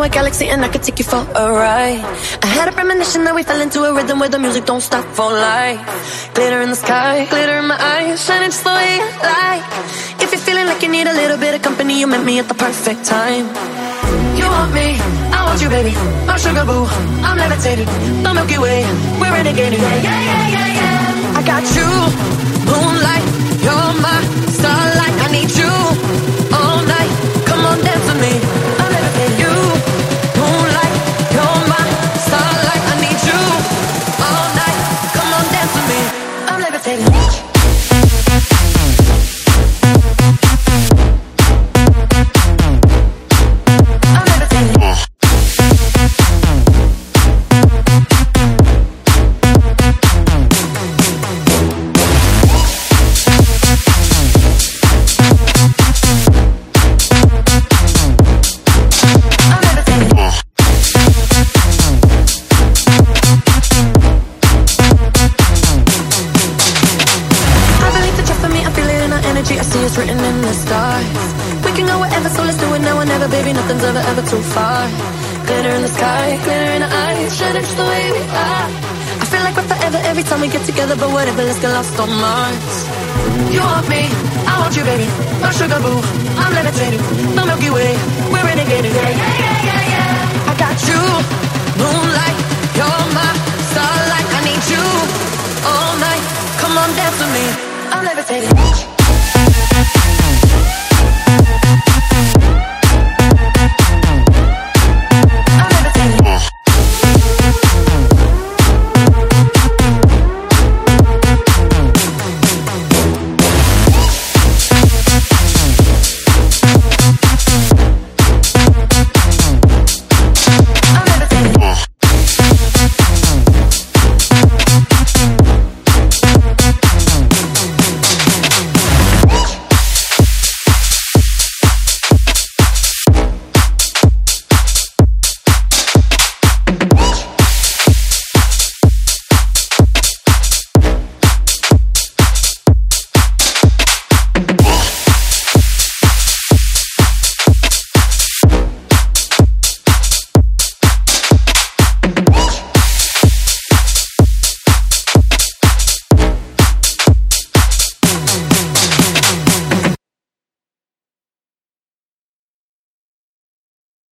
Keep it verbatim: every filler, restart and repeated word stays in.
a galaxy and I could take you for a ride. I had a premonition that we fell into a rhythm where the music don't stop for life. Glitter in the sky, glitter in my eyes, shining just the way you like. If you're feeling like you need a little bit of company, you met me at the perfect time. You want me, I want you, baby. My sugar boo, I'm levitating. The Milky Way, we're renegading. Yeah, yeah, yeah, yeah, yeah. I got you, moonlight, you're my starlight. I need you all night. Come on, dance with me. I'm levitating. You, moonlight, you're my starlight. I need you all night. Come on, dance with me. I'm levitating. It's written in the stars. We can go wherever, so let's do it now or never, baby. Nothing's ever, ever too far. Glitter in the sky, glitter in the eyes, shining just the way we are. I feel like we're forever every time we get together, but whatever, let's get lost on Mars. You want me, I want you, baby. My sugar boo, I'm levitating. The Milky Way, we're renegading. Yeah, yeah, yeah, yeah, yeah. I got you, moonlight, you're my starlight. I need you all night. Come on, dance with me. I'm levitating.